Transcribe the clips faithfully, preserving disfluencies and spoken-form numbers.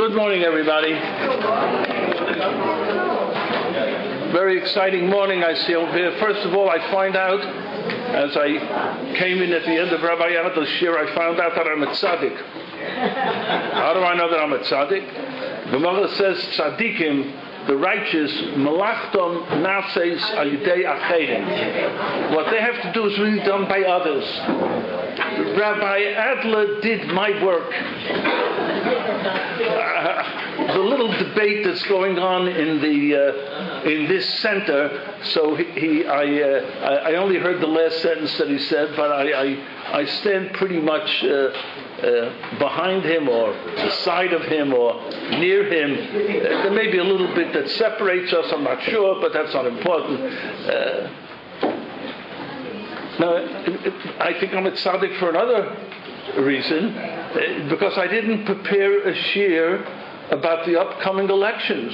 Good morning, everybody. Very exciting morning I see over here. First of all, I find out, as I came in at the end of Rabbi Yonatel's shir, I found out that I'm a tzaddik. How do I know that I'm a tzaddik? The Gemara says, tzaddikim, the righteous, malachtom naseis alidei acherim. What they have to do is really done by others. Rabbi Adler did my work. Uh, the little debate that's going on in the uh, in this center. So he, he I uh, I only heard the last sentence that he said, but I I, I stand pretty much uh, uh, behind him, or beside of him, or near him. Uh, there may be a little bit that separates us. I'm not sure, but that's not important. Uh, now, I think I'm a tzaddik for another reason, uh, because I didn't prepare a shir about the upcoming elections.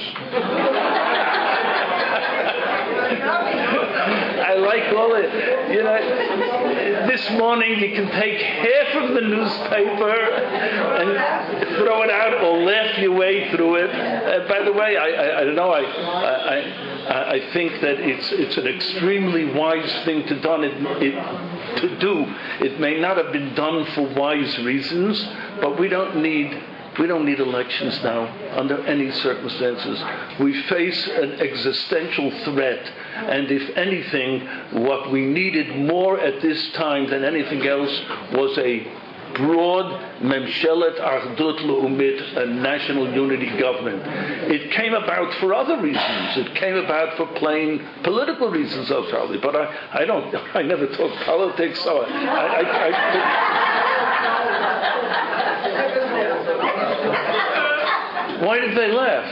I like all it. You know, this morning you can take half of the newspaper and throw it out, or laugh your way through it. Uh, by the way, I, I, I don't know. I, I, I think that it's it's an extremely wise thing to done. It, it to do. It may not have been done for wise reasons, but we don't need. We don't need elections now, under any circumstances. We face an existential threat, and if anything, what we needed more at this time than anything else was a broad Memshelet Achdut Leumit, a national unity government. It came about for other reasons. It came about for plain political reasons, probably. But I, I don't. I never talk politics, so I. I, I, I Why did they laugh?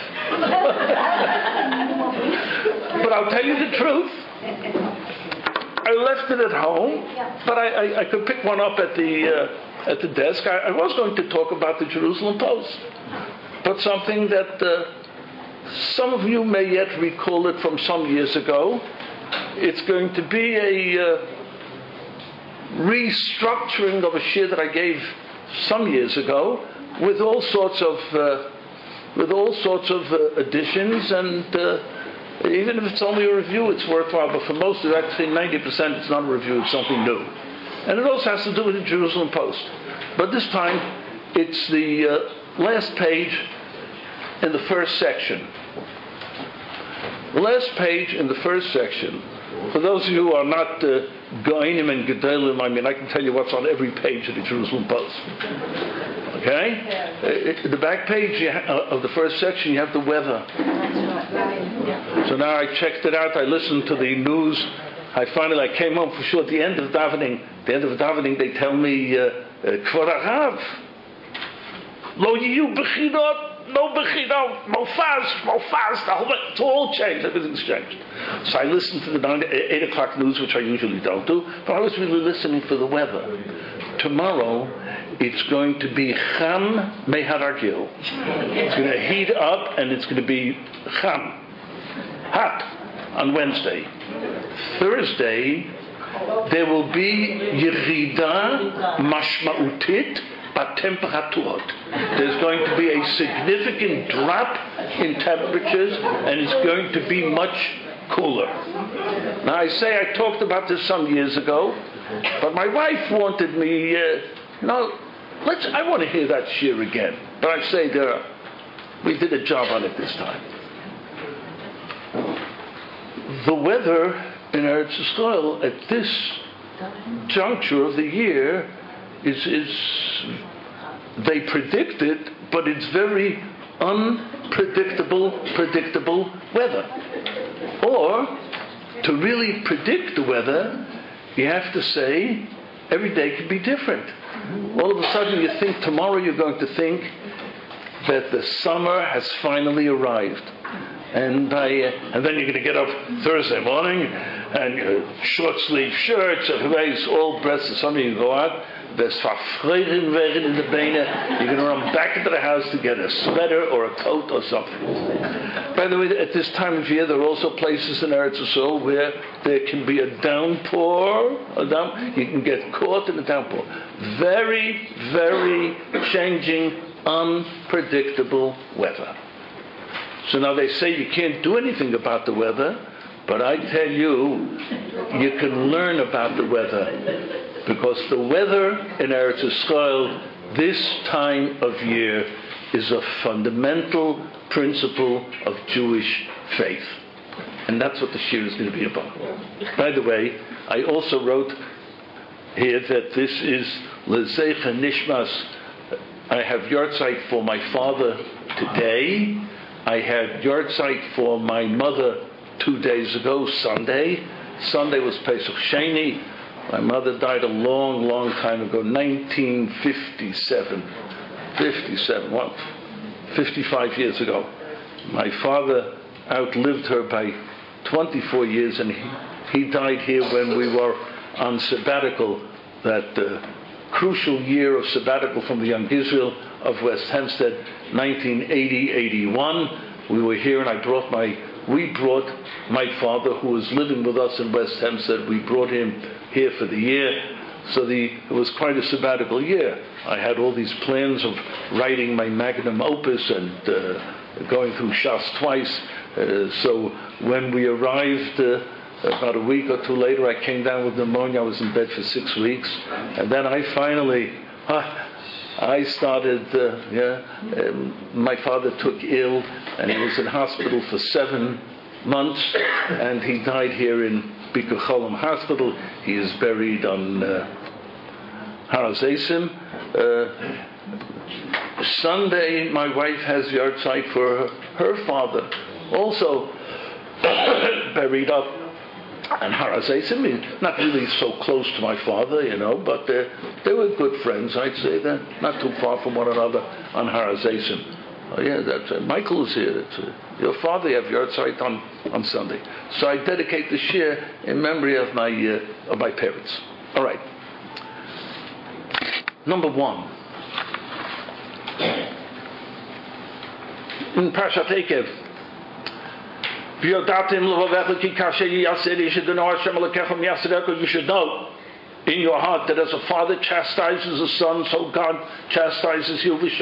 But I'll tell you the truth. I left it at home, but I, I, I could pick one up at the uh, at the desk. I, I was going to talk about the Jerusalem Post, but something that uh, some of you may yet recall it from some years ago. It's going to be a uh, restructuring of a shir that I gave some years ago, with all sorts of uh, with all sorts of uh, additions, and uh, even if it's only a review, it's worthwhile. But for most of it, I'd say ninety percent, it's not a review; it's something new, and it also has to do with the Jerusalem Post. But this time, it's the uh, last page in the first section. The last page in the first section. For those of you who are not uh, Goinim and Gedolim, I mean, I can tell you what's on every page of the Jerusalem Post. Okay? Uh, the back page you ha- of the first section, you have the weather. So now I checked it out. I listened to the news. I finally I came home for sure. At the end of davening, the end of davening, they tell me, Kvod Harav, Lo Yiyu Bechirot. No Bechira, Mofaz, Mofaz, the whole, it's all changed, everything's changed. So I listened to the nine, eight o'clock news, which I usually don't do, but I was really listening for the weather. Tomorrow, it's going to be Cham Meharagil. It's going to heat up, and it's going to be Cham, hot, on Wednesday. Thursday, there will be Yerida Mashma'utit, but temperature. There's going to be a significant drop in temperatures, and it's going to be much cooler. Now I say I talked about this some years ago, but my wife wanted me, uh, no, let's, I want to hear that shir again. But I say there, we did a job on it this time. The weather in Eretz Yisrael at this juncture of the year is, is they predict it, but it's very unpredictable, predictable weather. Or, to really predict the weather, you have to say, every day can be different. All of a sudden you think tomorrow you're going to think that the summer has finally arrived. And I, uh, and then you're going to get up Thursday morning, and uh, short sleeve shirts, and all breasts, and something you go out. There's verfreuren werden in the bene. You're going to run back into the house to get a sweater or a coat or something. By the way, at this time of year, there are also places in Eretz Yisrael where there can be a downpour. A down, you can get caught in a downpour. Very, very changing unpredictable weather. So now they say you can't do anything about the weather, but I tell you, you can learn about the weather, because the weather in Eretz Yisrael this time of year is a fundamental principle of Jewish faith. And that's what the shir is going to be about. By the way, I also wrote here that this is L'Zeicha Nishmas. I have yahrzeit for my father today. I had yahrzeit for my mother two days ago, Sunday. Sunday was Pesach Sheni. My mother died a long, long time ago, nineteen fifty-seven. fifty-seven, well, fifty-five years ago. My father outlived her by twenty-four years, and he, he died here when we were on sabbatical, that uh, crucial year of sabbatical from the Young Israel of West Hempstead, nineteen eighty eighty-one. We were here, and I brought my, we brought my father, who was living with us in West Hempstead, we brought him here for the year. So the, it was quite a sabbatical year. I had all these plans of writing my magnum opus and uh, going through Shas twice. Uh, so when we arrived, uh, about a week or two later, I came down with pneumonia. I was in bed for six weeks. And then I finally, uh, I started, uh, yeah, um, my father took ill, and he was in hospital for seven months, and he died here in Bikur Cholim Hospital. He is buried on uh, Har HaZeisim. Uh, Sunday, my wife has yahrzeit for her, her father, also buried up on Har HaZeisim. Not really so close to my father, you know, but uh, they were good friends, I'd say. They're not too far from one another on Har HaZeisim. Oh yeah, that's uh, Michael is here. That's, uh, your father have yahrzeit on on Sunday, so I dedicate the shir in memory of my uh, of my parents. All right. Number one, in Parshat Eikev, you should know in your heart that as a father chastises a son, so God chastises you. You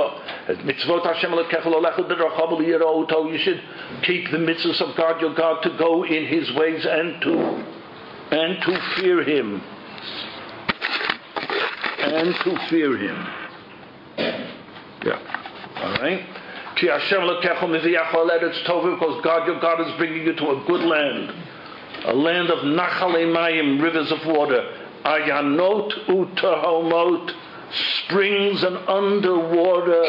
should keep the mitzvahs of God your God, to go in His ways and to and to fear Him. And to fear Him. Yeah. All right. Because God your God is bringing you to a good land, a land of Nachalei Mayim, rivers of water. Ayanot utahomot, springs and underwater,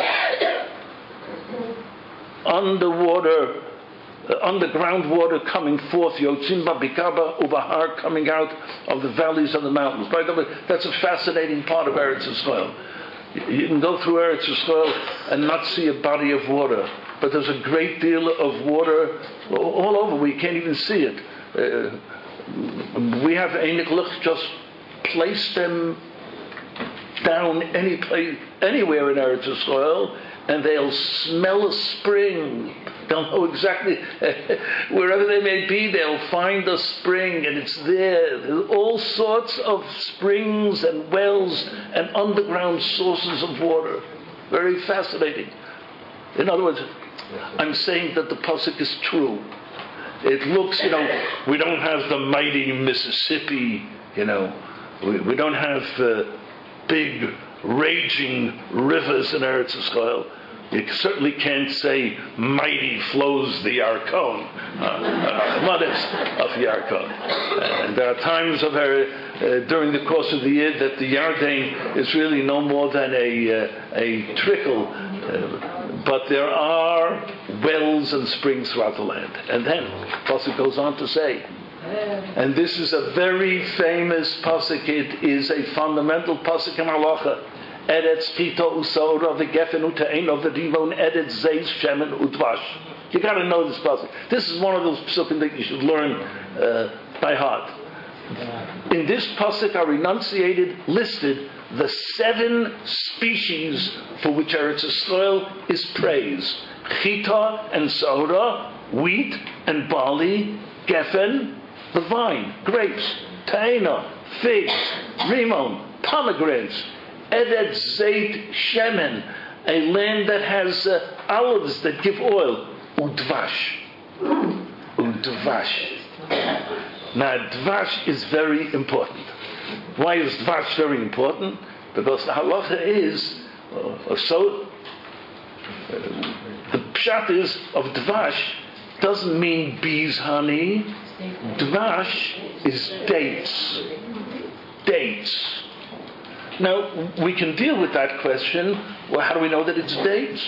underwater, uh, underground water coming forth. Yotzim ba'bikaba ubahar, coming out of the valleys of the mountains. By the way, that's a fascinating part of Eretz Yisrael. You can go through Eretz Yisrael and not see a body of water, but there's a great deal of water all over. We can't even see it. Uh, we have Einik Luch just place them down any place, anywhere in Eretz Yisrael, and they'll smell a spring. They'll know exactly wherever they may be. They'll find a spring, and it's there. There's all sorts of springs and wells and underground sources of water. Very fascinating. In other words, I'm saying that the pasuk is true. It looks, you know, we don't have the mighty Mississippi, you know. We, we don't have uh, big, raging rivers in Eretz Yisrael. You certainly can't say mighty flows the Yarkon, uh, uh, of Yarkon. And there are times of our, uh, during the course of the year that the Yarden is really no more than a, uh, a trickle. Uh, but there are wells and springs throughout the land. And then, Pasuk goes on to say, and this is a very famous pasuk. It is a fundamental pasuk in halacha. Eretz pito usaura v'gefen ute'eno v'dimon eretz zeis shemen udvash. You got to know this pasuk. This is one of those pasukim that you should learn uh, by heart. In this pasuk are enunciated, listed the seven species for which Eretz Yisrael is praised: chita and saura, wheat and barley, gefen, the vine, grapes, taina, figs, rimon, pomegranates, edet zeit shemen, a land that has uh, olives that give oil. Udvash. Udvash. Now, dvash is very important. Why is dvash very important? Because the halacha is, uh, so, uh, the pshat is of dvash doesn't mean bees, honey. Dvash is dates. Dates. Now, we can deal with that question. Well, how do we know that it's dates?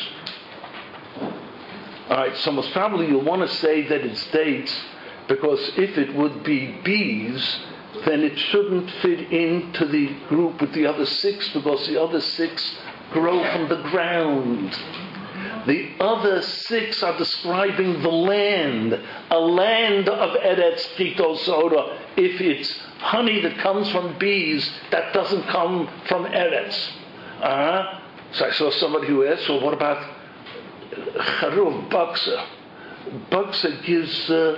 All right, so most probably you'll want to say that it's dates because if it would be bees, then it shouldn't fit into the group with the other six because the other six grow from the ground. The other six are describing the land, a land of Eretz Chito Soda. If it's honey that comes from bees, that doesn't come from Eretz. Uh, so I saw somebody who asked, well, what about Charuv, Baksa? Baksa gives, uh,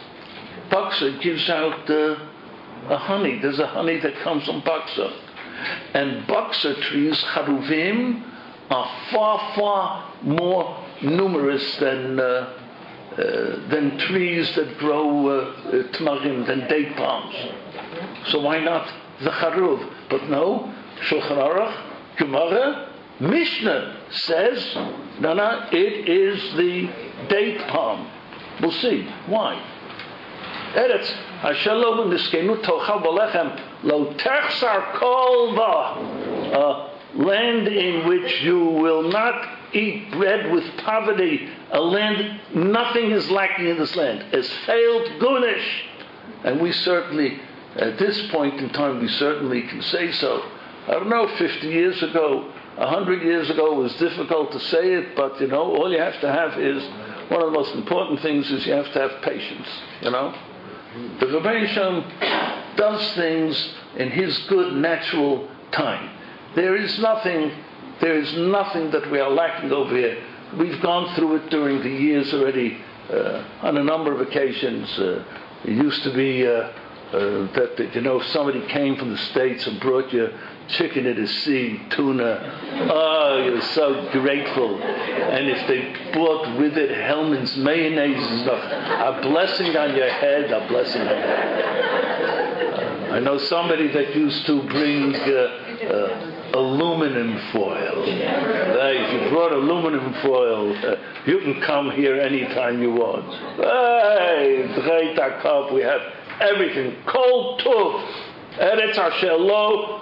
Baksa gives out uh, a honey. There's a honey that comes from Baksa. And Baksa trees, Charuvim, are far, far more numerous than uh, uh, than trees that grow uh, tmarim, than date palms. So why not the charuv? But no, Shulchan Aruch, Gemara, Mishnah says, no, no, it is the date palm. We'll see. Why? Eretz, asher lo niskenu tochal b'lechem lo techsar kol va. Land in which you will not eat bread with poverty, a land, nothing is lacking in this land. It's failed Gunish. And we certainly, at this point in time, we certainly can say so. I don't know, fifty years ago, one hundred years ago, it was difficult to say it, but, you know, all you have to have is, one of the most important things is you have to have patience, you know. The Rebbeinu Shem does things in his good natural time. There is nothing, there is nothing that we are lacking over here. We've gone through it during the years already uh, on a number of occasions. Uh, it used to be uh, uh, that, that, you know, if somebody came from the States and brought you chicken at the sea, tuna, oh, you're so grateful. And if they brought with it Hellman's mayonnaise and stuff, a blessing on your head, a blessing on your head. Uh, I know somebody that used to bring uh, uh, aluminum foil. Hey, if you brought aluminum foil, uh, you can come here anytime you want. Hey, Dreit cup, we have everything. Kol Tuv, Eretz Asher Lo,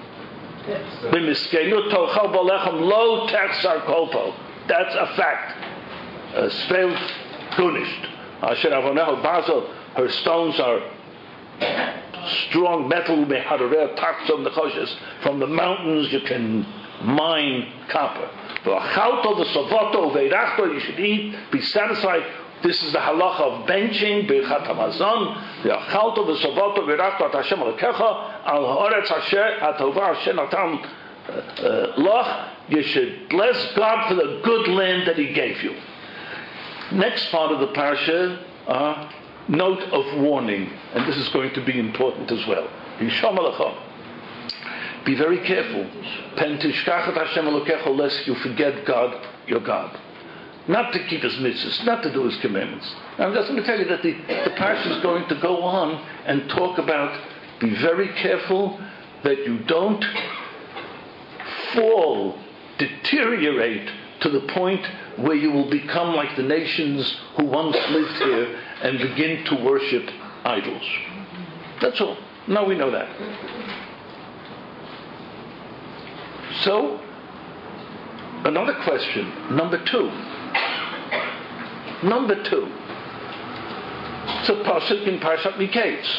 B'miskenu Tochal B'lechem Lo Techsar Kolpo. That's a fact. Spelled Gunisht. Asher Avoneho Basel, her stones are strong metal, from the mountains you can mine copper. You should eat, be satisfied. This is the halacha of benching, Birchat Hamazon. You should bless God for the good land that He gave you. Next part of the parsha, uh, note of warning, and this is going to be important as well. Be very careful. Lest you forget God, your God. Not to keep His mitzvahs, not to do His commandments. Now, I'm just going to tell you that the, the parsha is going to go on and talk about, be very careful that you don't fall, deteriorate to the point where you will become like the nations who once lived here and begin to worship idols. That's all. Now we know that. So, another question, number two. Number two. It's a pasuk in Parshat Miketz.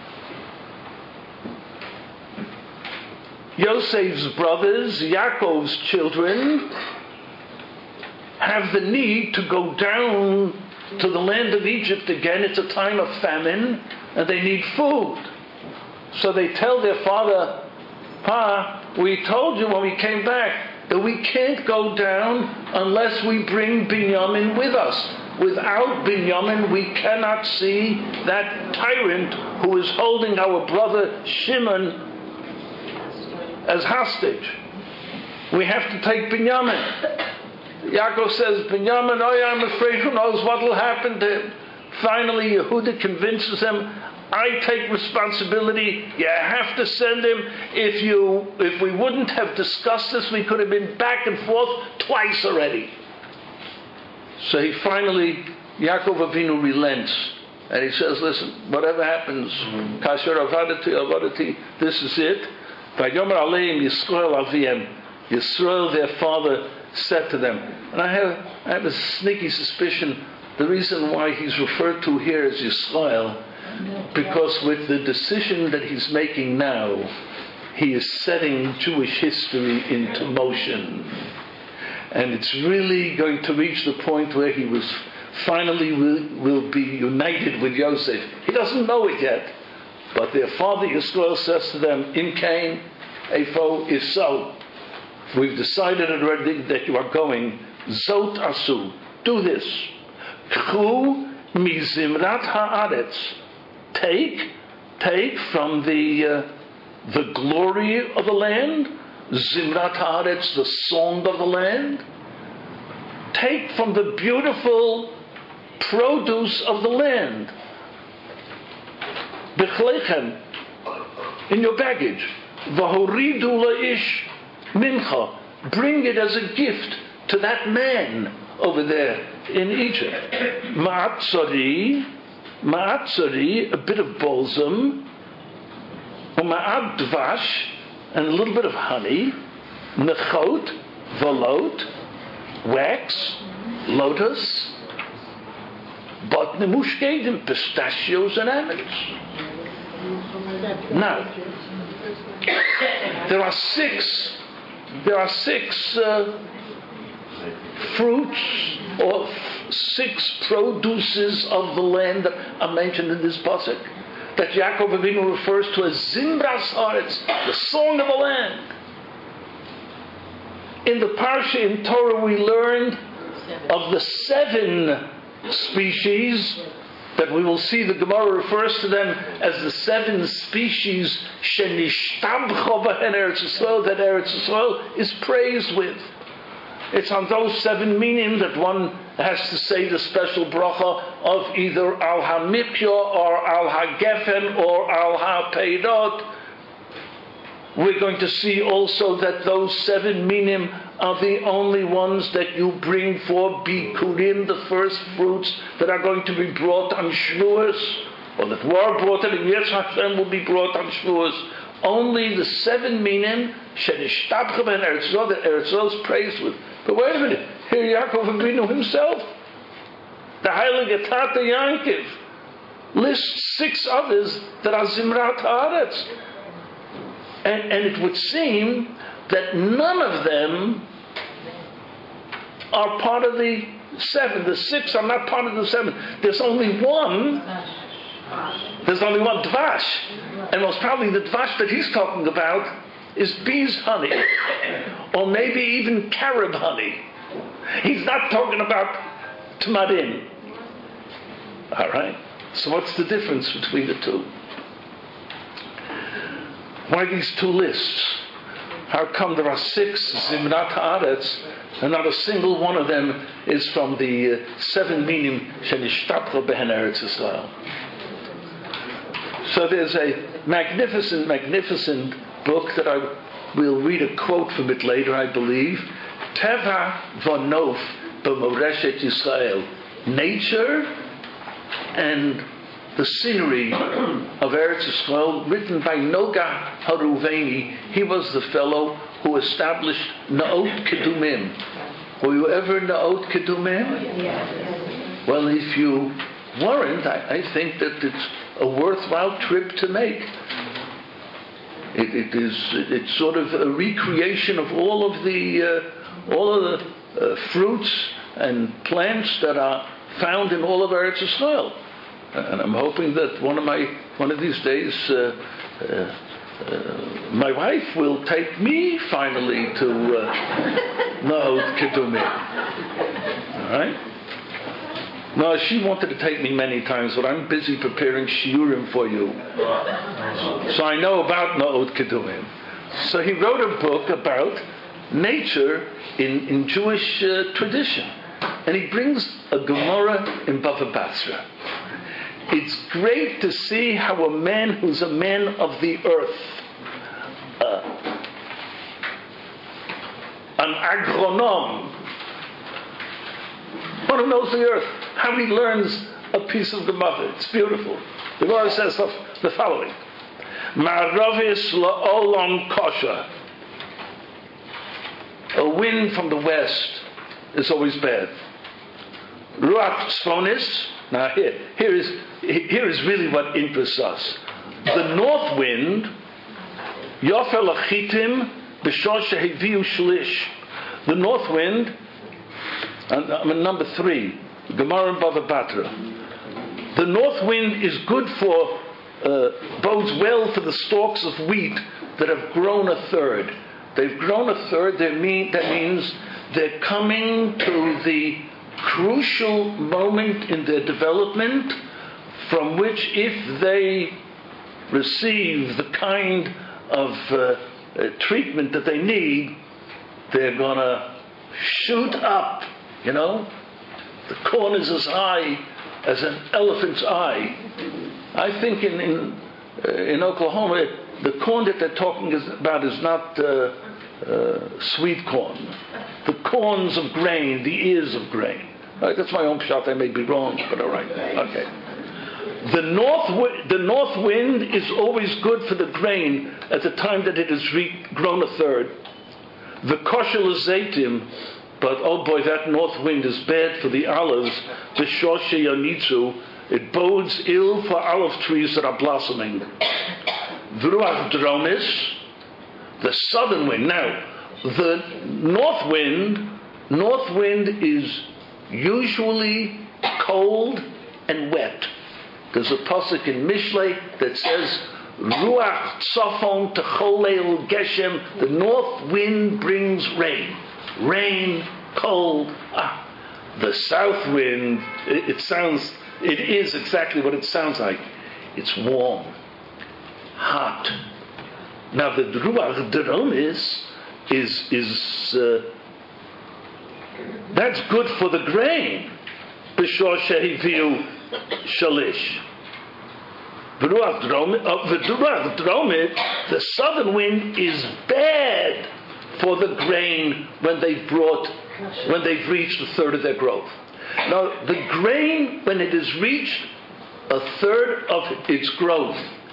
Yosef's brothers, Yaakov's children, have the need to go down to the land of Egypt again. It's a time of famine, and they need food. So they tell their father, Pa, we told you when we came back that we can't go down unless we bring Binyamin with us. Without Binyamin, we cannot see that tyrant who is holding our brother Shimon as hostage. we have to take Binyamin. Yaakov says, Binyamin, oh yeah, I'm afraid, who knows what will happen to him. Finally, Yehuda convinces him, I take responsibility. You have to send him. If you, if we wouldn't have discussed this, we could have been back and forth twice already. So he finally, Yaakov Avinu relents. And he says, listen, whatever happens, Kasher avadati avadati, this is it. Vayomer aleim Yisrael aviem. Yisrael, their father, said to them. And I have, I have a sneaky suspicion, the reason why he's referred to here as Yisrael, because with the decision that he's making now, he is setting Jewish history into motion. And it's really going to reach the point where he was finally will, will be united with Yosef. He doesn't know it yet. But their father Yisrael says to them, in Cain, Epho is so. We've decided already that you are going. Zot asu. Do this. K'chu mizimrat haaretz. Take, take from the uh, the glory of the land, Zimrat Haaretz, the song of the land. Take from the beautiful produce of the land, Bechlechem, in your baggage, Vahoridu la'ish mincha, bring it as a gift to that man over there in Egypt. Ma'atzari, Ma'atzari, a bit of balsam, Ma'ad dvash, and a little bit of honey, Nechot, volot, wax, lotus, but nemushkedim, pistachios and almonds. Now, there are six, there are six uh, fruits or six produces of the land that are mentioned in this pasuk, that Yaakov Avinu refers to as Zimbras Haaretz, the song of the land. In the parsha in Torah we learned of the seven species that we will see the Gemara refers to them as the seven species Shenishtabcha b'hen Eretz Yisrael, that Eretz Yisrael is praised with. It's on those seven minim that one has to say the special bracha of either al hamipya or al hagefen or al hapeidot. We're going to see also that those seven minim are the only ones that you bring for bikurim, the first fruits that are going to be brought on Shavuos, or that were brought on Yetz Hashem will be brought on Shavuos. Only the seven minim shenishtabcha ben Eretz Yisrael that Eretz Yisrael is praised with. But wait a minute, here Yaakov Avinu himself, the Heilige Tate Yankiv, lists six others that are Zimrat Haaretz. And, and it would seem that none of them are part of the seven. The six are not part of the seven. There's only one. There's only one Dvash. And most probably the Dvash that he's talking about is bee's honey. Or maybe even carob honey. He's not talking about Tamarin. Alright? So what's the difference between the two? Why these two lists? How come there are six Zimrat Haaretz and not a single one of them is from the uh, seven minim Shenishtabcha b'hen Eretz Yisrael? So there's a magnificent, magnificent book that I will read a quote from it later, I believe. Teva v'nof b'moreshet Yisrael. Nature and the scenery of Eretz Yisrael, written by Noga Haruveni. He was the fellow who established Na'ot Kedumim. Were you ever Na'ot Kedumim? Yes. Well, if you weren't, I, I think that it's a worthwhile trip to make. It, it is. It's sort of a recreation of all of the uh, all of the uh, fruits and plants that are found in all of Eretz Yisrael. And I'm hoping that one of my one of these days, uh, uh, uh, my wife will take me finally to Na'ot Kedumim. All right. No, she wanted to take me many times, but I'm busy preparing shiurim for you, so I know about Na'ot Kedumim. So he wrote a book about nature in, in Jewish uh, tradition. And he brings a Gemara in Bava Basra. It's great to see how a man who's a man of the earth, uh, an agronom, one who knows the earth, how he learns a piece of Gemara. It's beautiful. The Gemara says the following: Ma'aravis la'olam kosher. A wind from the west is always bad. Ruach tzfonis. Now here, here is here is really what interests us. The north wind, Yofel achitim b'shor shehiviu shlish. The north wind, and I'm in number three, Gemara and Bava Batra. The north wind is good for, uh, bodes well for the stalks of wheat that have grown a third. They've grown a third. They mean that means they're coming to the crucial moment in their development from which, if they receive the kind of uh, uh, treatment that they need, they're going to shoot up, you know. The corn is as high as an elephant's eye. I think in in, uh, in Oklahoma, the corn that they're talking is about is not uh, uh, sweet corn. The corns of grain, the ears of grain. Right, that's my own shot. I may be wrong, but all right. Okay. The north, the north wind is always good for the grain at the time that it has re- grown a third. The kosher l'zeitim, but oh boy, that north wind is bad for the olives. The shoshe yonitzu, it bodes ill for olive trees that are blossoming. V'ruach dromis, the southern wind. Now, the north wind, north wind is usually cold and wet. There's a pasuk in Mishlei that says, Ruach tzafon techolel geshem, the north wind brings rain. Rain, cold. Ah, the south wind, it, it sounds, it is exactly what it sounds like. It's warm, hot. Now the Ruach dromis is, is, uh, that's good for the grain. B'shor shehiviu shalish. V'ruach dromit, the southern wind is bad for the grain when they've brought, when they've reached a third of their growth. Now, the grain, when it has reached a third of its growth,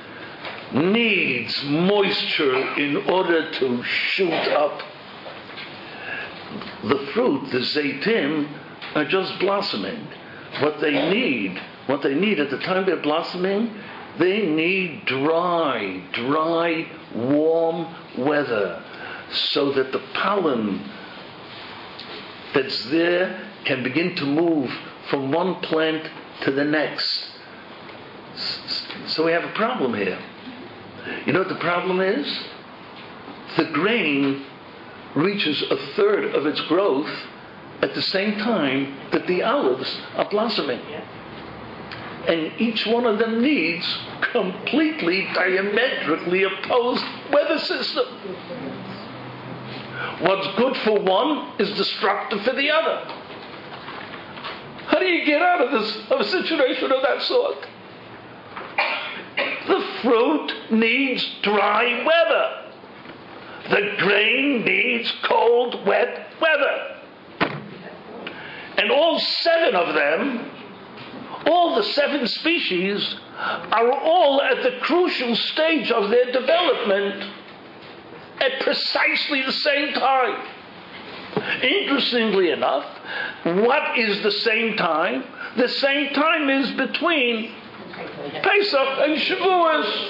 needs moisture in order to shoot up. The fruit, the zaitim, are just blossoming. What they need, what they need at the time they're blossoming, they need dry, dry, warm weather so that the pollen that's there can begin to move from one plant to the next. So we have a problem here. You know what the problem is? The grain reaches a third of its growth at the same time that the olives are blossoming. And each one of them needs completely diametrically opposed weather system. What's good for one is destructive for the other. How do you get out of this, of a situation of that sort? The fruit needs dry weather. The grain needs cold, wet weather. And all seven of them, all the seven species, are all at the crucial stage of their development at precisely the same time. Interestingly enough, what is the same time? The same time is between Pesach and Shavuos.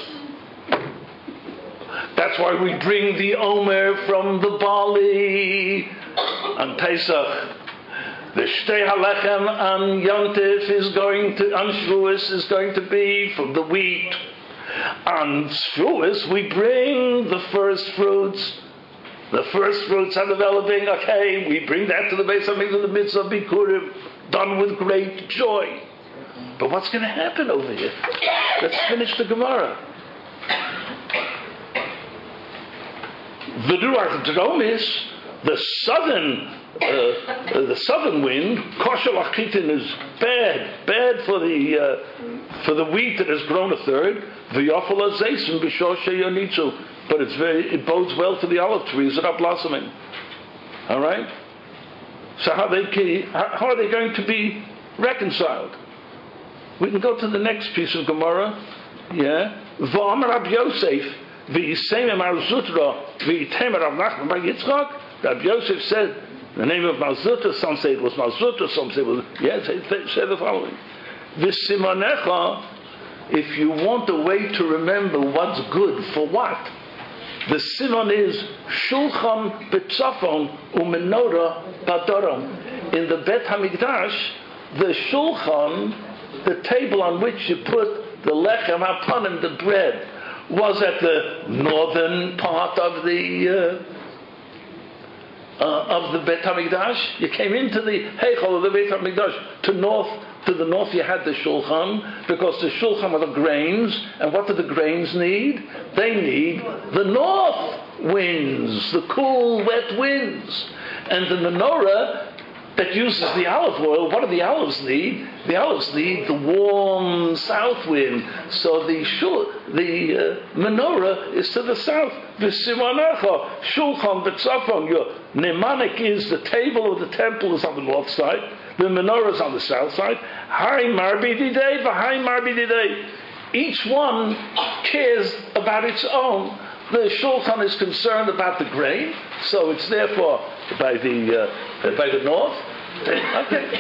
That's why we bring the Omer from the barley on Pesach. The Shtei Halechem on Yom Tif is going to, on Shavuos is going to be from the wheat. On Shavuos we bring the first fruits. The first fruits are developing. Okay, we bring that to the Beis Hamikdash, the mitzvah of Bikurim, done with great joy. But what's going to happen over here? Let's finish the Gemara. V'ruach dromis, the southern uh, the southern wind, kosher achitin, is bad, bad for the uh, for the wheat that has grown a third. V'yofel hazeisim b'shor sheyonitzu, but it's very it bodes well for the olive trees that are blossoming. All right. So how they how are they going to be reconciled? We can go to the next piece of Gemara. Yeah. V'amar Rab Yosef v'yisemem Mar Zutra v'yitem Rav Nachman bar Yitzchak. Rab Yosef said the name of Mar Zutra. Some say it was Mar Zutra. Some say it was yes. They say the following: V'simanecha. If you want a way to remember what's good for what, the simon is Shulchan B'Tzafon u'Menorah B'Daram. In the Bet Hamikdash, the Shulchan, the table on which you put the lechem hapanim, the bread, was at the northern part of the uh, uh, of the Bet Hamikdash. You came into the Heichal of the Bet Hamikdash to north. To the north you had the Shulchan, because the Shulchan are the grains, and what do the grains need? They need the north winds, the cool, wet winds. And the menorah that uses the olive oil, what do the olives need? The olives need the warm south wind. So the shul, the uh, menorah is to the south. V'simanecha, Shulchan B'Tzafon, your mnemonic is the table or the temple is on the north side. The menorah is on the south side. Hai marbididei, v'hai marbididei. Each one cares about its own. The Shulchan is concerned about the grain, so it's therefore by the uh, by the north. Okay.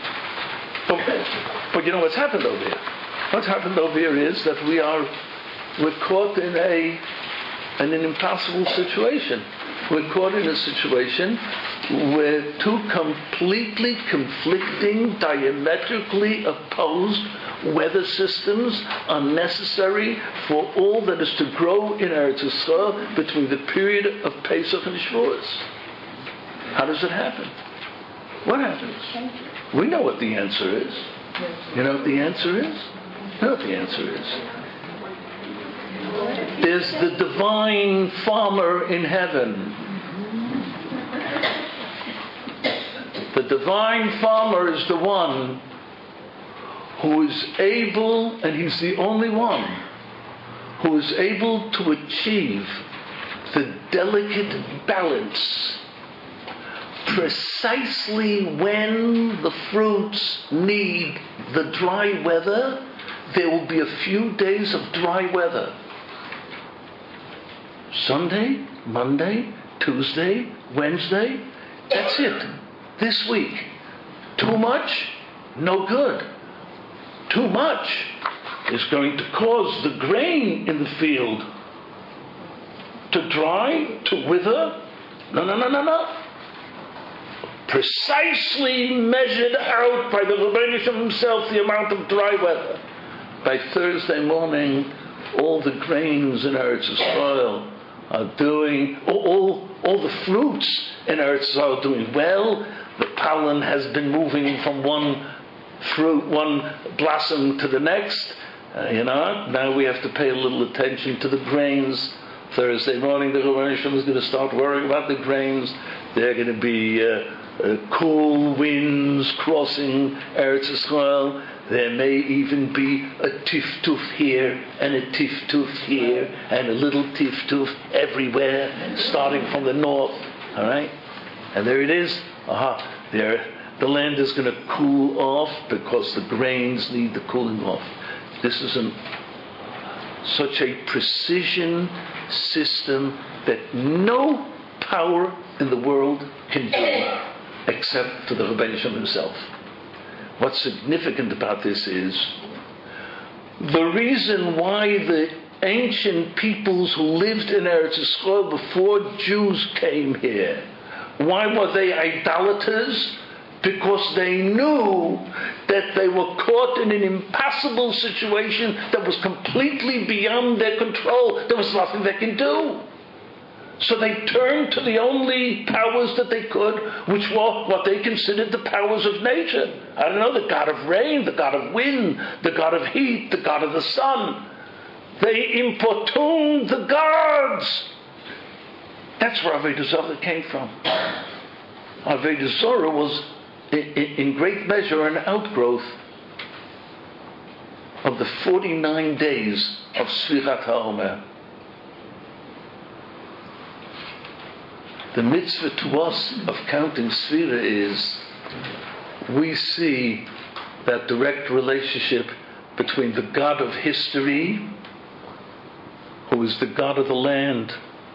But, but you know what's happened over here? What's happened over here is that we are we're caught in a in an impossible situation. We're caught in a situation where two completely conflicting, diametrically opposed weather systems are necessary for all that is to grow in Eretz Yisrael between the period of Pesach and Shavuos. How does it happen? What happens? We know what the answer is. You know what the answer is? You know what the answer is? There's the divine farmer in heaven. The divine farmer is the one who is able, and he's the only one, who is able to achieve the delicate balance precisely when the fruits need the dry weather. There will be a few days of dry weather. Sunday, Monday, Tuesday, Wednesday, that's it. This week. Too much? No good. Too much is going to cause the grain in the field to dry, to wither. No, no, no, no, no. Precisely measured out by the Rebbeinu Shem himself the amount of dry weather. By Thursday morning, all the grains in Eretz Yisrael are doing, all, all the fruits in Eretz Yisrael are doing well. The pollen has been moving from one fruit, one blossom to the next. Uh, you know, now we have to pay a little attention to the grains. Thursday morning, the Rebbeinu Shem is going to start worrying about the grains. They're going to be uh, uh, cool winds crossing Eretz Yisrael. There may even be a tiftuf here and a tiftuf here and a little tiftuf everywhere, starting from the north. All right, and there it is. Aha, there. The land is going to cool off because the grains need the cooling off. This is an, such a precision system that no power in the world can do except for the Rebbeinu Shem himself. What's significant about this is the reason why the ancient peoples who lived in Eretz Yisrael before Jews came here, why were they idolaters? Because they knew that they were caught in an impassable situation that was completely beyond their control. There was nothing they can do. So they turned to the only powers that they could, which were what they considered the powers of nature. I don't know, the god of rain, the god of wind, the god of heat, the god of the sun. They importuned the gods. That's where Avodah Zarah came from. Avodah Zarah was in great measure an outgrowth of the forty-nine days of Sfirat HaOmer. The mitzvah to us of counting Sfira is we see that direct relationship between the God of history, who is the God of the land,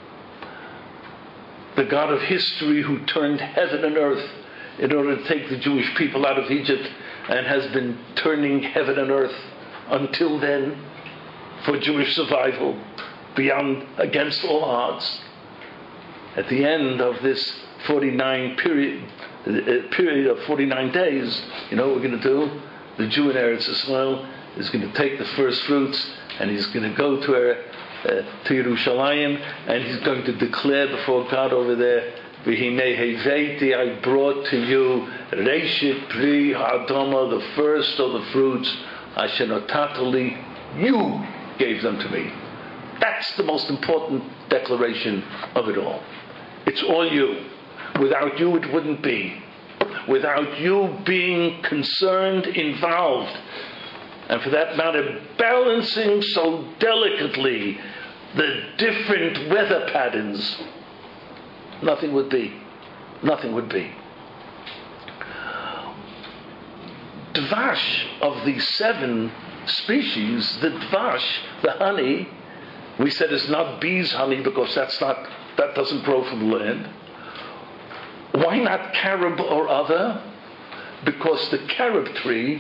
the God of history who turned heaven and earth in order to take the Jewish people out of Egypt and has been turning heaven and earth until then for Jewish survival beyond, against all odds. At the end of this forty-nine period, uh, period of forty-nine days, you know what we're going to do? The Jew in Eretz Yisrael is going to take the first fruits and he's going to go to, uh, to Yerushalayim and he's going to declare before God over there, V'hinei heveiti, I brought to you Reshit Pri Ha'adama, the first of the fruits, Asher Natatali, you gave them to me. That's the most important declaration of it all. It's all you. Without you it wouldn't be. Without you being concerned, involved, and for that matter, balancing so delicately the different weather patterns, nothing would be. Nothing would be. Dvash of the seven species, the dvash, the honey, we said it's not bees' honey because that's not, that doesn't grow from the land. Why not carob or other? Because the carob tree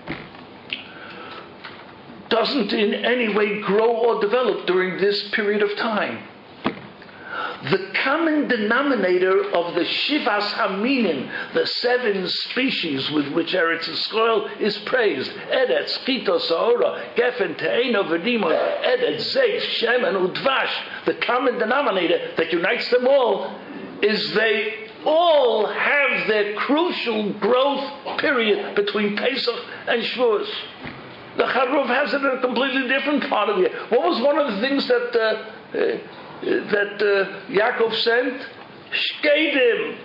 doesn't in any way grow or develop during this period of time. The common denominator of the Shivas Haminim, the seven species with which Eretz Yisrael is praised, Eretz, Chito, Sahora, Gefen, Te'eno, V'nimo, Eretz, Zeit, Shemen, Udvash, the common denominator that unites them all is they all have their crucial growth period between Pesach and Shavuos. The Charuv has it in a completely different part of the year. What was one of the things that uh, uh, that uh, Yaakov sent? Shkedim.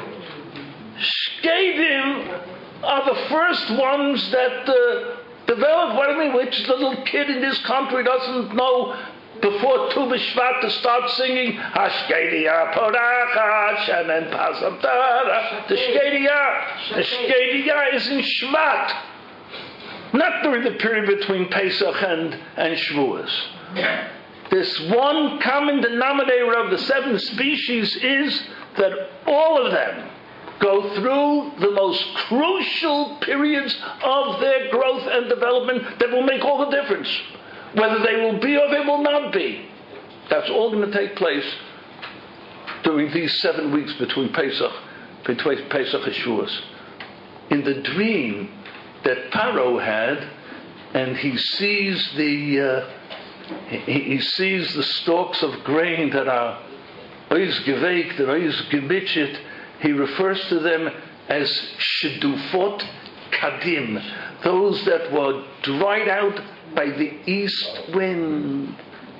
Shkedim are the first ones that uh, develop. What I mean, which little kid in this country doesn't know before Tu B'Shvat to start singing Hashkedia Poracha Shemen Pasam Tara. The Shkedia, the Shkedia is in Shvat, not during the period between Pesach and and Shavuos. This one common denominator of the seven species is that all of them go through the most crucial periods of their growth and development that will make all the difference. Whether they will be or they will not be. That's all going to take place during these seven weeks between Pesach, between Pesach and Shavuos. In the dream that Paro had, and he sees the uh, he, he sees the stalks of grain that are ois geveikt and ois gemitchet, he refers to them as shedufot kadim, those that were dried out by the east wind.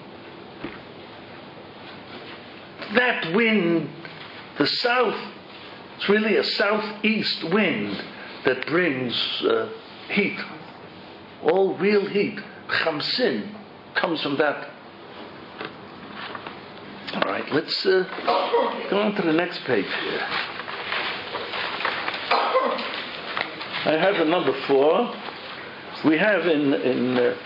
That wind, the south, it's really a southeast wind that brings uh, heat. All real heat. Chamsin comes from that. All right, let's uh, go on to the next page here. I have the number four. We have in in uh,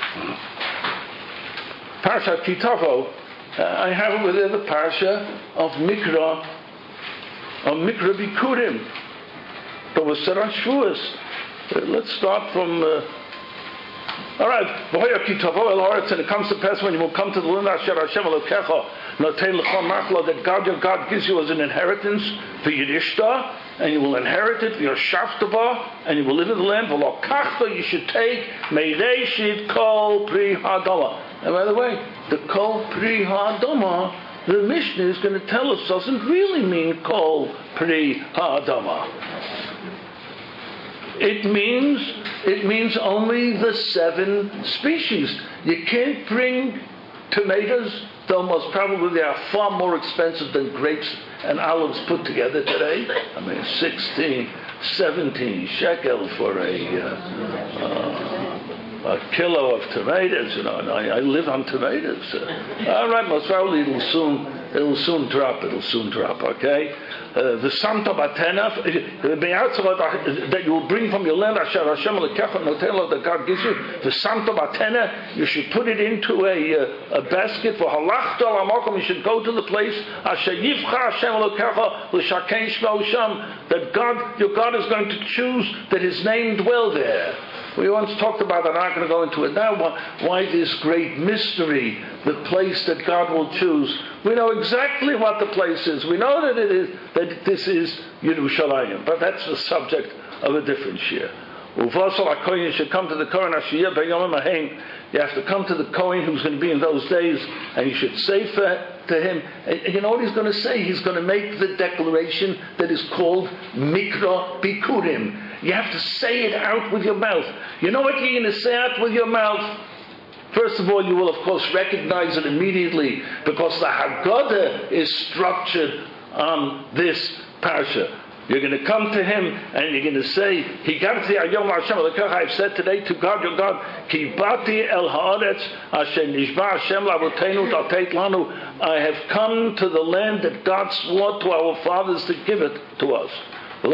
Parsha Kitavo, uh, I have over there the Parsha of Mikra, of Mikra Bikurim, that was said on Shavuos. Uh, let's start from. Uh, all right, and it comes to pass when you will come to the land Asher Hashem Elokecha Noten Lecha Machla, that God your God gives you as an inheritance for Yidishta, and you will inherit it, your Shaftaba, and you will live in the land. V'lokachta, you should take Meireshit Kol Pri Ha'adama. And by the way, the Kol Pri Ha'adama, the Mishnah is going to tell us, doesn't really mean Kol Pri Ha'adama. It means it means only the seven species. You can't bring tomatoes though most probably they are far more expensive than grapes and olives put together today. I mean, sixteen, seventeen shekel for a, uh, uh, a kilo of tomatoes. You know, and I, I live on tomatoes. Uh, all right, most probably it'll soon, it'll soon drop. It'll soon drop. Okay. Uh, the Santa Batena, that you will bring from your land, Asher Hashem Elokecha Notelo, that God gives you, the Santa Batena, you should put it into a, uh, a basket for Halachta Lamokom. You should go to the place Asher Yivcha Hashem Elokecha L'Shakein Shmo Sham, that God, your God, is going to choose that His name dwell there. We once talked about, I'm not going to go into it now, why this great mystery, the place that God will choose. We know exactly what the place is. We know that it is that this is Yerushalayim, but that's the subject of a different shir. You should come to the Kohen Ashiyah B'Yom HaMahem. You have to come to the Kohen who's going to be in those days, and you should say for, to him, and you know what he's going to say? He's going to make the declaration that is called Mikra Bikurim. You have to say it out with your mouth. You know what you're going to say out with your mouth? First of all, you will of course recognize it immediately because the Haggadah is structured on this parsha. You're going to come to him and you're going to say, Higamti Ayom Hashem Elokecha, I've said today to God, your God, Ki bati el haaretz asher nishba Hashem l'avotenu dateit lanu. I have come to the land that God swore to our fathers to give it to us. The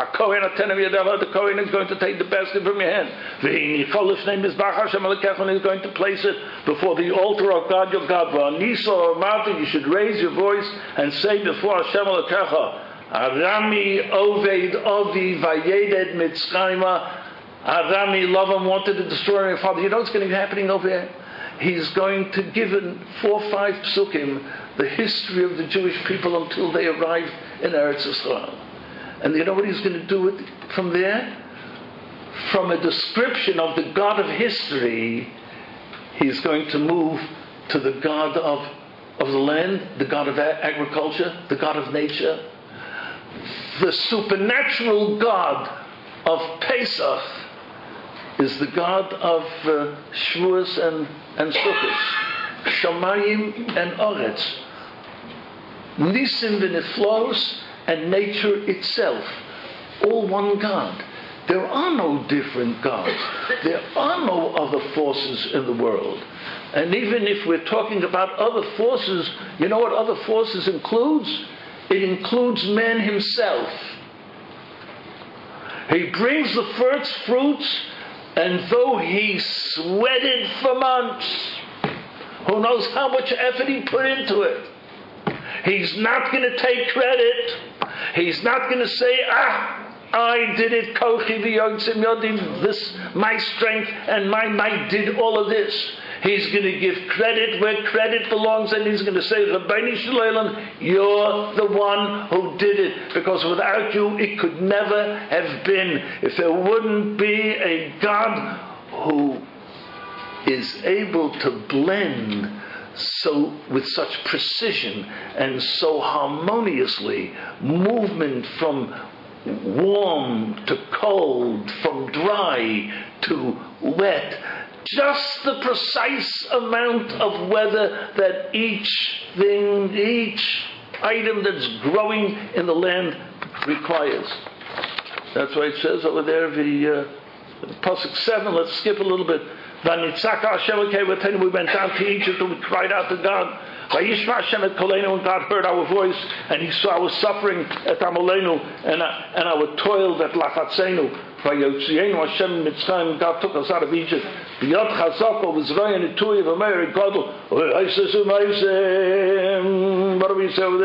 Kohen is going to take the basket from your hand. And he's going to place it before the altar of God, your God. You should raise your voice and say before Hashem Elokecha, Arami Oved Ovi Vayeded Mitzrayma. Arami Lavan wanted to destroy my father. You know what's going to be happening over there? He's going to give in four or five psukim the history of the Jewish people until they arrived in Eretz Yisrael. And you know what he's going to do with, from there? From a description of the God of history, he's going to move to the God of, of the land, the God of agriculture, the God of nature. The supernatural God of Pesach is the God of uh, Shavuos and, and Sukkot, Shamayim and Oretz, Nisim v'Niflos, and nature itself, all one God. There are no different gods. There are no other forces in the world. And even if we're talking about other forces, you know what other forces includes? It includes man himself. He brings the first fruits, and though he sweated for months, who knows how much effort he put into it, he's not going to take credit. He's not going to say, ah, I did it, kochi v'yotzim yodim, this, my strength and my might did all of this. He's going to give credit where credit belongs, and he's going to say, Rabbeinu Shalom, you're the one who did it, because without you it could never have been. If there wouldn't be a God who is able to blend so with such precision and so harmoniously movement from warm to cold, from dry to wet, just the precise amount of weather that each thing, each item that's growing in the land requires. That's why it says over there, the uh, Pasuk seven, let's skip a little bit. We went down to Egypt and we cried out to God. And God heard our voice, and He saw our suffering at Amolenu and, and our toil at Lachatzenu. God took us out of Egypt. What do we say over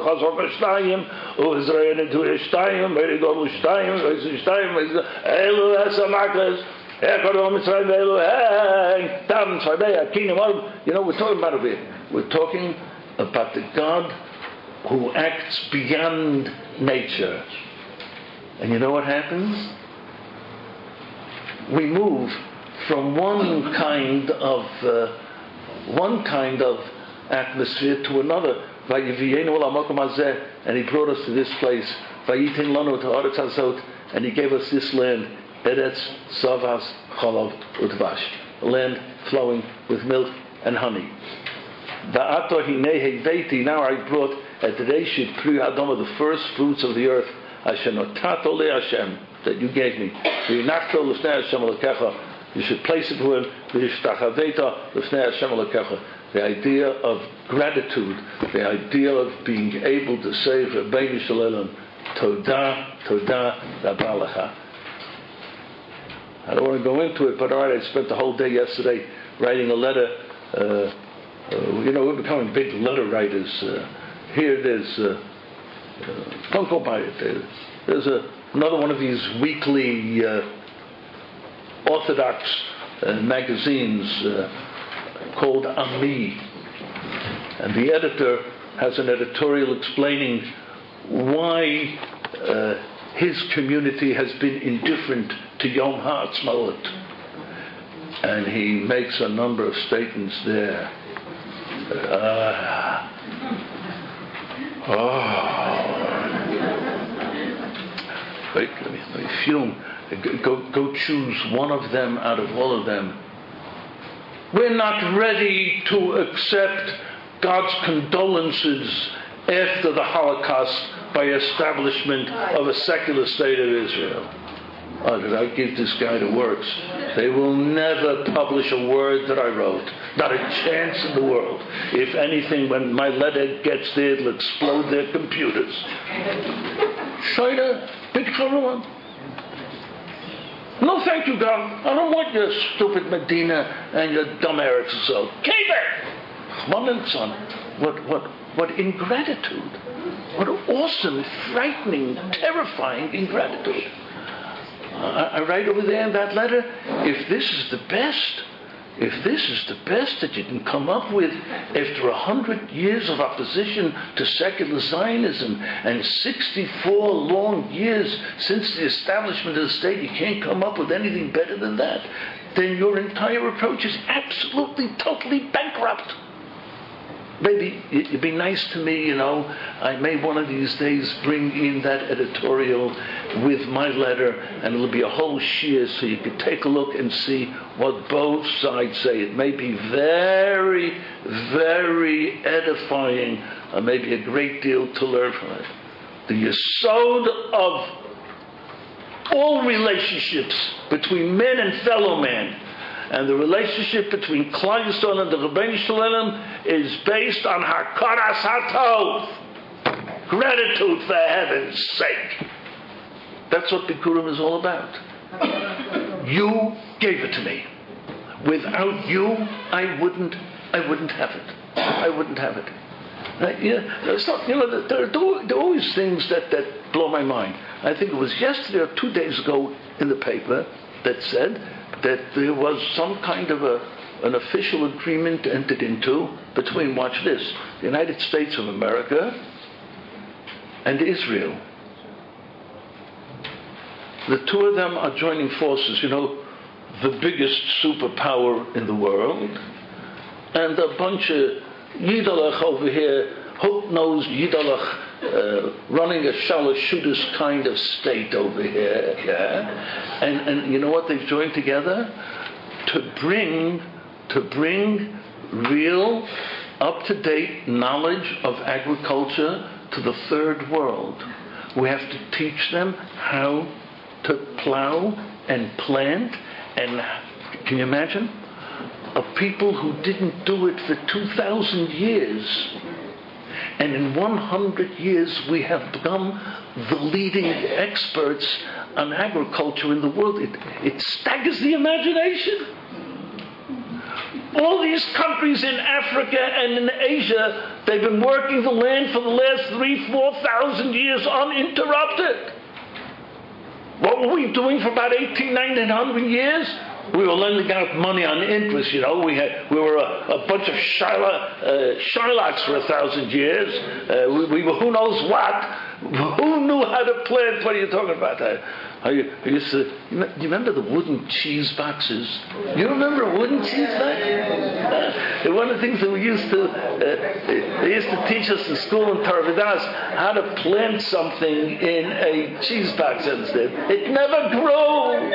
there? You know, we're talking about it. We're talking about the God who acts beyond nature. And you know what happens? We move from one kind of uh, one kind of atmosphere to another. And He brought us to this place. And He gave us this land. Eretz Savas Cholov Udvash, a land flowing with milk and honey. Va'ato hinei heveiti, now I brought at the Reshit Pri Hadama, the first fruits of the earth, Asher notato le Hashem, that you gave me. V'yinachto l'fnei Hashem Elokecha, you should place it for him. V'yishtachaveta l'fnei Hashem Elokecha. The idea of gratitude, the idea of being able to say, Rabbeinu Shalom, Todah, Todah, Rabba Lecha. I don't want to go into it, but all right, I spent the whole day yesterday writing a letter. Uh, uh, you know, we're becoming big letter writers. Uh, here, there's, uh, uh, don't go by it. There, there's a, another one of these weekly uh, Orthodox uh, magazines uh, called Ami. And the editor has an editorial explaining why uh, his community has been indifferent to Yom HaAtzmaut. And he makes a number of statements there. Uh, oh. Wait, let me, let me fume. Go, go choose one of them out of all of them. We're not ready to accept God's condolences after the Holocaust by establishment of a secular state of Israel. Oh, did I give this guy the works? They will never publish a word that I wrote. Not a chance in the world. If anything, when my letter gets there, it'll explode their computers. Shayna, big Haruan. No, thank you, God. I don't want your stupid Medina and your dumb Eretz Yisrael. Keep it! Mom and son, what, what, what ingratitude. What awesome, frightening, terrifying ingratitude. Uh, I write over there in that letter, if this is the best, if this is the best that you can come up with after a hundred years of opposition to secular Zionism and sixty-four long years since the establishment of the state, you can't come up with anything better than that, then your entire approach is absolutely, totally bankrupt. Maybe it'd be nice to me, you know, I may one of these days bring in that editorial with my letter, and it'll be a whole shiur so you can take a look and see what both sides say. It may be very, very edifying, and maybe a great deal to learn from it. The yesod of all relationships between men and fellow men, and the relationship between Klal Yisrael and the Rabbeinu Shalom is based on Hakaras Hatov, gratitude for heaven's sake. That's what Bikurim is all about. You gave it to me. Without you, I wouldn't. I wouldn't have it. I wouldn't have it. Right? Yeah, it's not, you know, there are, there are always things that, that blow my mind. I think it was yesterday or two days ago in the paper that said that there was some kind of a an official agreement entered into between, watch this, the United States of America and Israel. The two of them are joining forces, you know, the biggest superpower in the world, and a bunch of Yidalach over here, hook-nosed Yidalach, uh, running a Shalashudis kind of state over here, yeah. And and you know what they've joined together? To bring to bring real, up-to-date knowledge of agriculture to the third world. We have to teach them how to plow and plant, and can you imagine? Of people who didn't do it for two thousand years. And in one hundred years we have become the leading experts on agriculture in the world. It, it staggers the imagination. All these countries in Africa and in Asia, they've been working the land for the last three, four thousand years uninterrupted. What were we doing for about eighteen, nineteen hundred years? We were lending out money on interest, you know. We had we were a, a bunch of Shylock, uh, Shylocks for a thousand years. Uh, we, we were who knows what. Who knew how to plant? What are you talking about? I, I, I used to, you remember the wooden cheese boxes? You remember a wooden cheese box? Uh, one of the things that we used to, uh, they used to teach us in school in Tarvadas how to plant something in a cheese box instead. It never grew.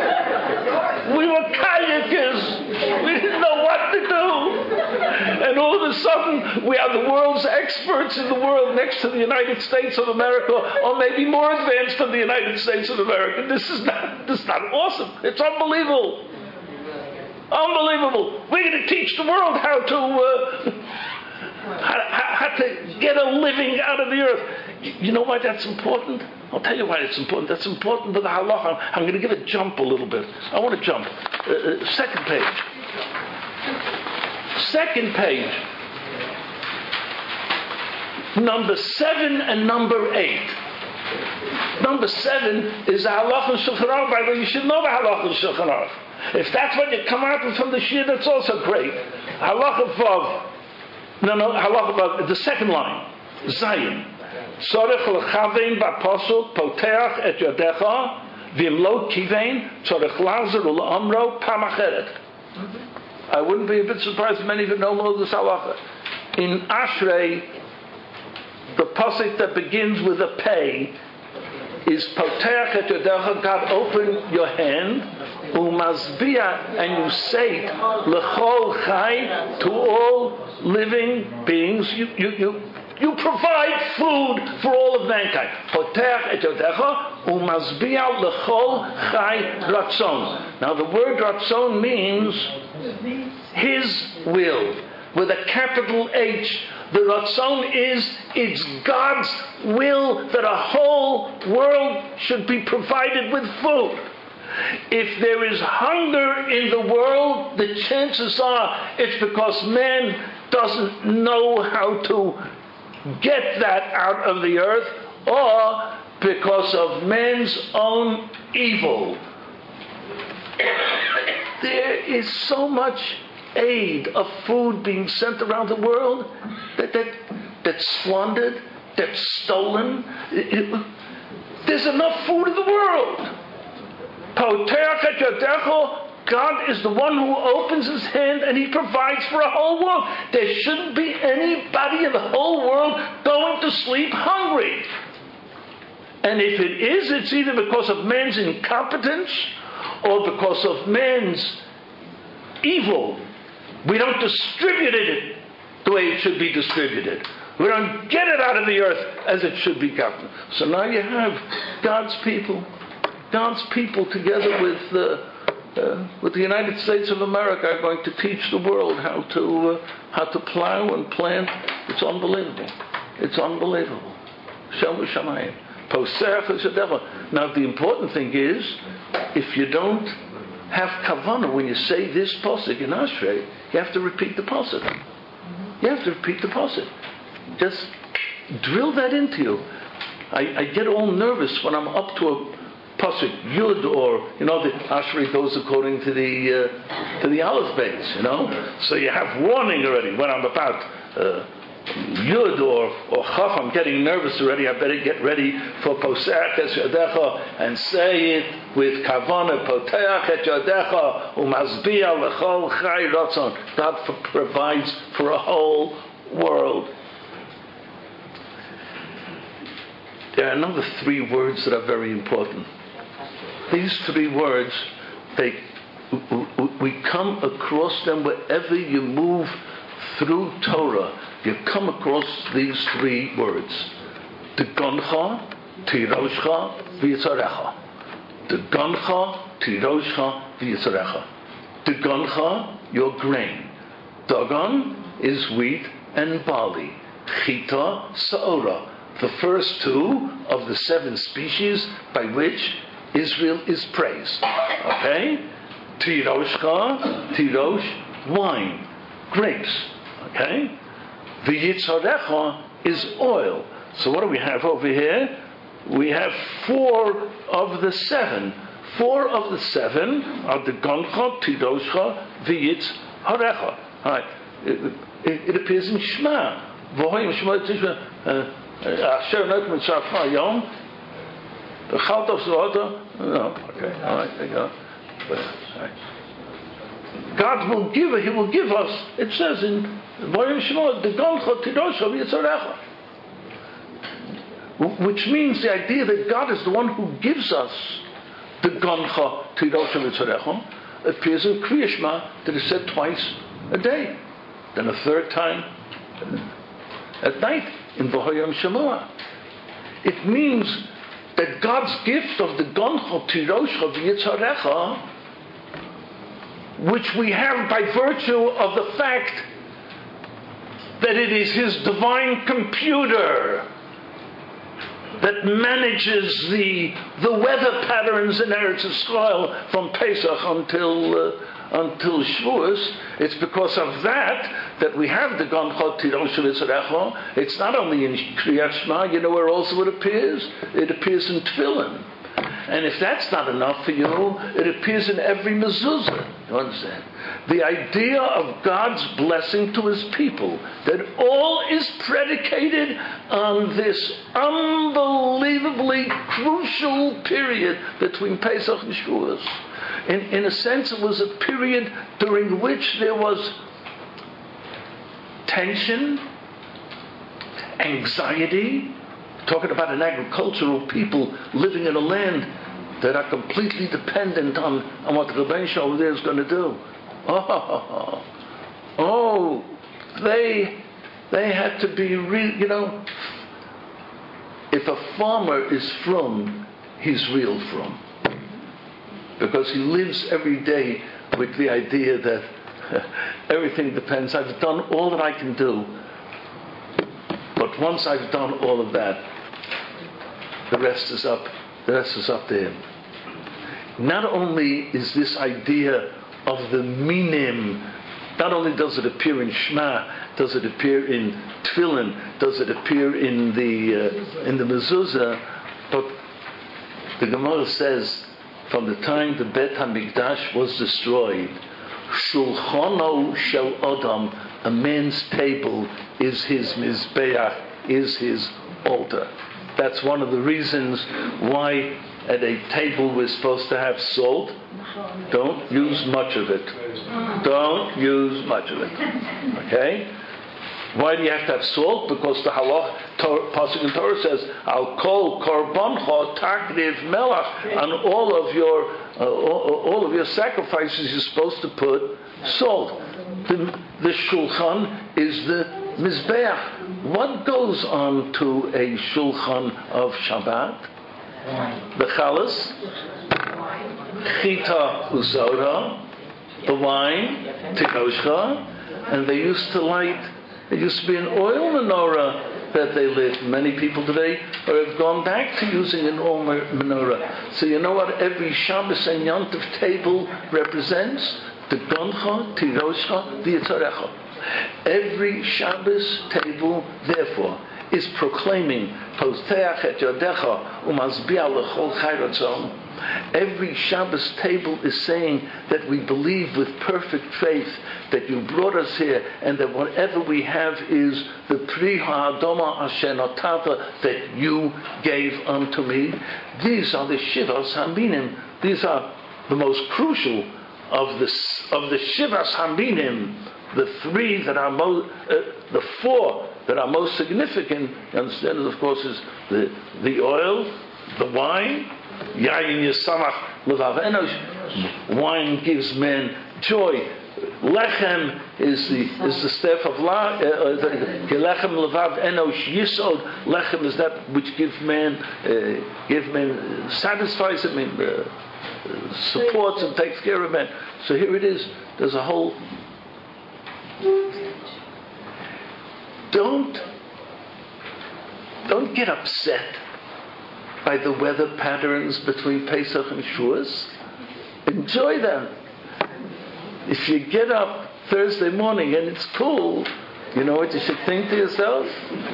We were kayakers. We didn't know what to do. And all We are the world's experts in the world next to the United States of America, or maybe more advanced than the United States of America. This is not, this is not awesome. It's unbelievable. Unbelievable. We're going to teach the world how to, uh, how, how to get a living out of the earth. You know why that's important? I'll tell you why it's important. That's important for the halacha. I'm going to give it jump a little bit. I want to jump. Uh, uh, second page. Second page. Number seven and number eight. Number seven is the halacha in Shulchan Aruch. By the way, you should know the halacha in Shulchan Aruch. If that's what you come out with from the shir, that's also great. Halacha Vav. No, no, halacha Vav. The second line. Zayin. Tzorech l'chavein b'aposel poteach et yodecha v'im lo kivein tzorech lazer u'la'amro pam acheret. I wouldn't be a bit surprised if many of you don't know this halacha. In Ashrei, the pasuk that begins with a pei is poteach et yodecha. God, open your hand, u'mazbia, and you say l'chol chai, to all living beings. You, you, you. You provide food for all of mankind. Potech et yodecha umazbiah lechol chai ratzon. Now the word ratzon means His will with a capital H. The ratzon is it's God's will that a whole world should be provided with food. If there is hunger in the world, the chances are it's because man doesn't know how to get that out of the earth, or because of man's own evil. There is so much aid of food being sent around the world that, that that's squandered, that's stolen. It, it, there's enough food in the world. God is the one who opens His hand and He provides for a whole world. There shouldn't be anybody in the whole world going to sleep hungry. And if it is, it's either because of man's incompetence or because of man's evil. We don't distribute it the way it should be distributed. We don't get it out of the earth as it should be gotten. So now you have God's people, God's people together with uh, Uh, with the United States of America are going to teach the world how to uh, how to plow and plant. It's unbelievable. It's unbelievable. Shemu Shamayim. Posech Shadecha. Now the important thing is, if you don't have kavanah when you say this pasuk in Ashrei, you have to repeat the pasuk. You have to repeat the pasuk. Just drill that into you. I, I get all nervous when I'm up to a pasuk yud, or you know the Ashrei goes according to the uh, to the aleph base, you know. So you have warning already when I'm about uh, yud or or chaf. I'm getting nervous already. I better get ready for posech es yodecha and say it with kavanah poteach et yodecha umazbia lechol chai ratzon. God provides for a whole world. There are another three words that are very important. These three words, they, we come across them wherever you move through Torah. You come across these three words. T'goncha, tiroshcha, v'yitzarecha. T'goncha, tiroshcha, v'yitzarecha. T'goncha, your grain. Dagon is wheat and barley. Chita, saora. The first two of the seven species by which Israel is praised. Okay? Tiroshcha, tirosh, wine, grapes. Okay? V'yitzarecha is oil. So what do we have over here? We have four of the seven. Four of the seven are the Goncha, Tiroshcha, V'yitzarecha. All right. It, it, it appears in Shema. V'hoyim Shema Tishma Asher Notman Shafma Yom. The Chalt of Zota. No, okay, all right, there you go. But, all right. God will give it, He will give us, it says in Vayim Shemot, the Goncha Tidosha V'yitzarecha. Which means the idea that God is the one who gives us the Goncha Tidosha V'yitzarecha appears in Kriya Shema that is said twice a day. Then a third time at night in V'hoyam Shemua. It means that God's gift of the Goncho Tiroscha V'Yitzarecha, which we have by virtue of the fact that it is His divine computer that manages the the weather patterns in Eretz Yisrael from Pesach until uh, until Shavuos. It's because of that that we have the Goncho Tirosha V'Yitzarecha. It's not only in Kriyat Shema. You know where also it appears? It appears in Tefillin. And if that's not enough for you, it appears in every mezuzah. You understand? The idea of God's blessing to His people, that all is predicated on this unbelievably crucial period between Pesach and Shavuos. In, in a sense, it was a period during which there was tension, anxiety. Talking about an agricultural people living in a land that are completely dependent on, on what the Rebbeinu Shalom over there is going to do. Oh, oh, they they had to be real. You know, if a farmer is from, he's real from, because he lives every day with the idea that everything depends. I've done all that I can do, but once I've done all of that, the rest is up. The rest is up to Him. Not only is this idea of the minim, not only does it appear in Shema, does it appear in Tefillin, does it appear in the uh, in the mezuzah, but the Gemara says, from the time the Bet HaMikdash was destroyed, Shulchano Shel Adam, a man's table is his mizbeach, is his altar. That's one of the reasons why at a table we're supposed to have salt. Don't use much of it. Don't use much of it. Okay? Why do you have to have salt? Because the halach pasuk in Torah says, "Al kol korbancha takriv melach." On all of your uh, all, all of your sacrifices, you're supposed to put salt. The, the shulchan is the mizbeach. What goes on to a shulchan of Shabbat? The chalas, chita uzoda, the wine, tikoshcha, and they used to light. It used to be an oil menorah that they lit. Many people today have gone back to using an oil menorah. So you know what every Shabbos and Yom Tov table represents? The Goncha, Tiroscha, the Yitzarecha. Every Shabbos table, therefore, is proclaiming Posteach et Yodecha u'mazbiah lechol chai ratzon. Every Shabbos table is saying that we believe with perfect faith that you brought us here, and that whatever we have is the pri ha'adoma asher natata that you gave unto me. These are the shivas haminim. These are the most crucial of the of the shivas haminim. The three that are most, uh, the four that are most significant, you understand, of course, is the the oil, the wine, yayin yisamach levav enosh. Wine gives man joy. Lechem is the is the staff of la. Lechem levav enosh yisod. Lechem is that which gives man, uh, give man, satisfies him, uh, supports and takes care of man. So here it is. There's a whole. Don't don't get upset by the weather patterns between Pesach and Shavuos. Enjoy them. If you get up Thursday morning and it's cool, you know what you should think to yourself?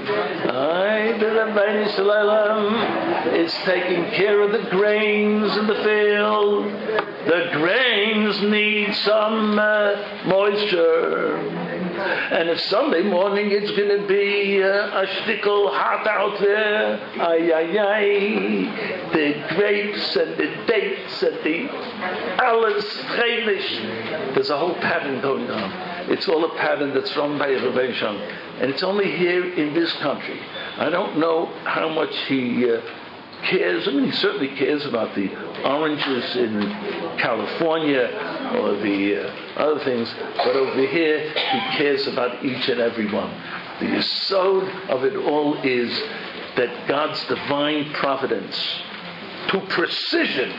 It's taking care of the grains in the field. The grains need some uh, moisture. And if Sunday morning it's going to be uh, a shtickle hot out there, ay, ay, ay, the grapes and the dates and the alles chaylish. There's a whole pattern going on. It's all a pattern that's run by Rebbeinu Shalom. And it's only here in this country. I don't know how much he uh, cares. I mean, he certainly cares about the oranges in California or the uh, other things. But over here, he cares about each and every one. The yesod of it all is that God's divine providence, to precision,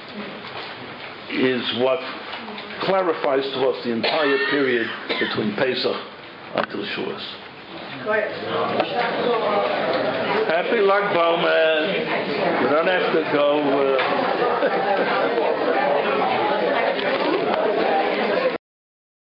is what clarifies to us the entire period between Pesach until Shavuos. Happy Lag B'Omer. You don't have to go. Uh,